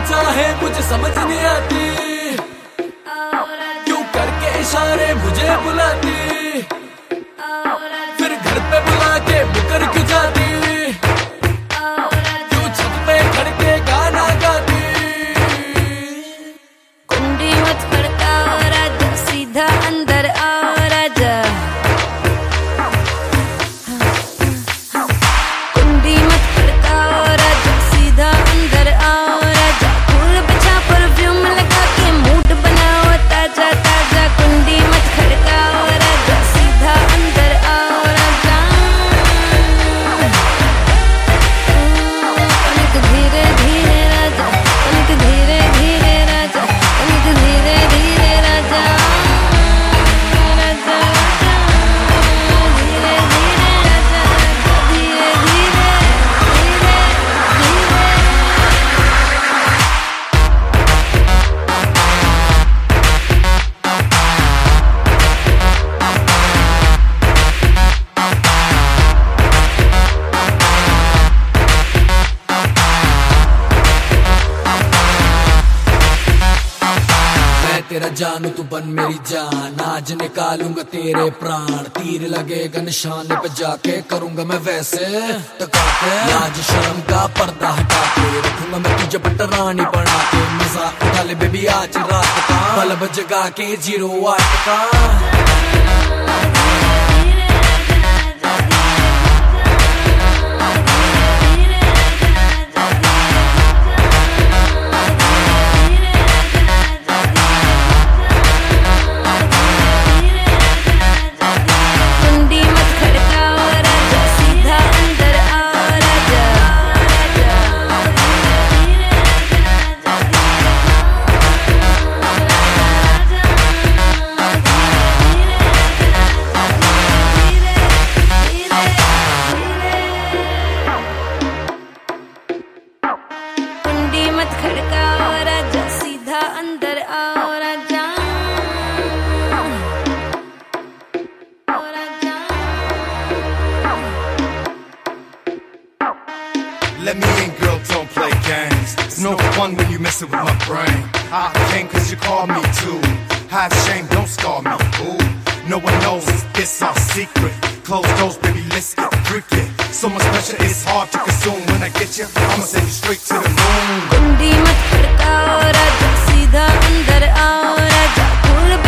चाहे मुझे समझ नहीं आती, क्यों करके इशारे मुझे बुलाती, फिर घर पे बुला के मुकर क्यों जाती, क्यों छत पे खड़ के गाना गाती। कुंडी मत खड़काओ राजा, सीधा अंदर आओ राजा। कुंडी मत खड़काओ राजा, सीधा अंदर आओ राजा। फूल बिछा परफ्यूम लगा के मूड बनाओ ताजा ताजा। कुंडी मत खड़काओ राजा, सीधा अंदर आओ राजा। तनिक धीरे धीरे राजा, तनिक धीरे धीरे राजा, तनिक धीरे धीरे राजा। राजा धीरे धीरे राजा, धीरे धीरे धीरे धीरे। मैं तेरा जानू तू बन मेरी जान, आज निकालूंगा तेरे प्राण। तीर लगेगा निशाने पे जाके, करूंगा मैं वैसे टका के। लाज शर्म का पर्दा हटा के, रखूंगा मैं तुझे पटरानी बना के। मजा उठा ले बेबी आज रात का, बल्ब जगा के 08 का। कुंडी मत खड़काओ राजा, सीधा अंदर आओ राजा। कुंडी मत खड़काओ राजा, सीधा अंदर आओ राजा। Let me in, girl, don't play games. It's no fun when you messing with my brain. I came cause you called me to. Have shame, don't scar me, ooh. No one knows, it's our secret. Close doors, baby, let's get freaky. So much pressure, it's hard to consume. When I get you, I'ma send you straight to the moon. कुंडी मत खड़काओ राजा, सीधा अंदर आओ राजा। फूल